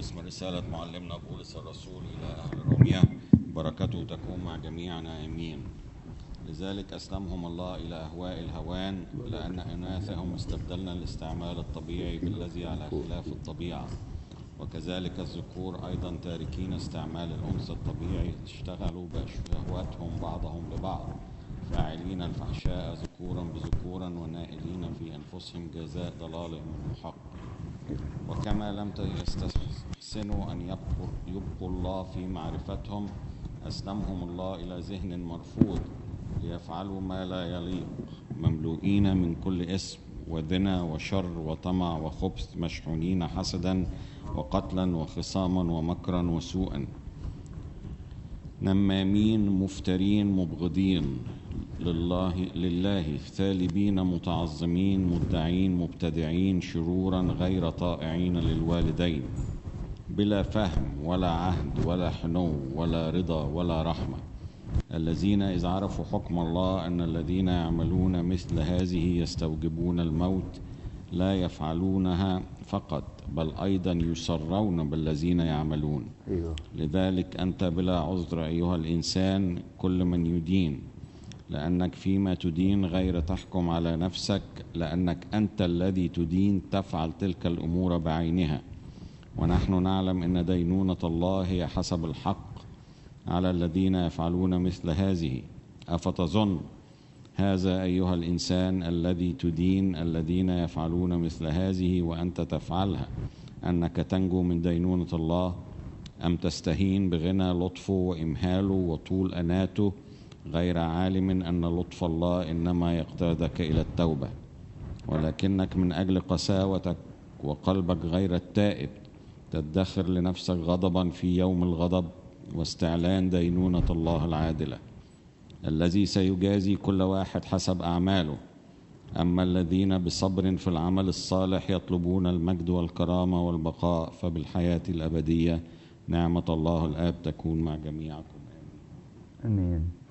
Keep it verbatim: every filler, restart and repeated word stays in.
باسم رسالة معلمنا بولس الرسول إلى أهل روميا، بركته تكون مع جميعنا آمين. لذلك أسلمهم الله إلى أهواء الهوان، لأن إناثهم استبدلنا الاستعمال الطبيعي بالذي على خلاف الطبيعة، وكذلك الذكور أيضا تاركين استعمال الأنثى الطبيعي اشتغلوا بشهواتهم بعضهم ببعض، فاعلين الفحشاء ذكورا بذكورا ونائلين في أنفسهم جزاء ضلالهم المحق. وكما لم يستحسنوا أن يبقوا, يبقوا الله في معرفتهم، أسلمهم الله إلى ذهن مرفوض ليفعلوا ما لا يليق، مملوئين من كل اسم وذنا وشر وطمع وخبث، مشحونين حسدا وقتلا وخصاما ومكرا وسوءا، نمامين مفترين مبغضين لله, لله ثالبين متعظمين مدعين مبتدعين شرورا غير طائعين للوالدين، بلا فهم ولا عهد ولا حنو ولا رضا ولا رحمة، الذين إذ عرفوا حكم الله أن الذين يعملون مثل هذه يستوجبون الموت، لا يفعلونها فقط بل أيضا يسرون بالذين يعملون. لذلك أنت بلا عذر أيها الإنسان كل من يدين، لأنك فيما تدين غير تحكم على نفسك، لأنك أنت الذي تدين تفعل تلك الأمور بعينها. ونحن نعلم أن دينونة الله هي حسب الحق على الذين يفعلون مثل هذه. أفتظن هذا أيها الإنسان الذي تدين الذين يفعلون مثل هذه وأنت تفعلها أنك تنجو من دينونة الله؟ أم تستهين بغنى لطفه وإمهاله وطول أناته، غير عالم أن لطف الله إنما يقتادك إلى التوبة، ولكنك من أجل قساوتك وقلبك غير التائب تدخر لنفسك غضبا في يوم الغضب واستعلان دينونة الله العادلة، الذي سيجازي كل واحد حسب أعماله. أما الذين بصبر في العمل الصالح يطلبون المجد والكرامة والبقاء، فبالحياة الأبدية نعمة الله الآب تكون مع جميعكم. آمين.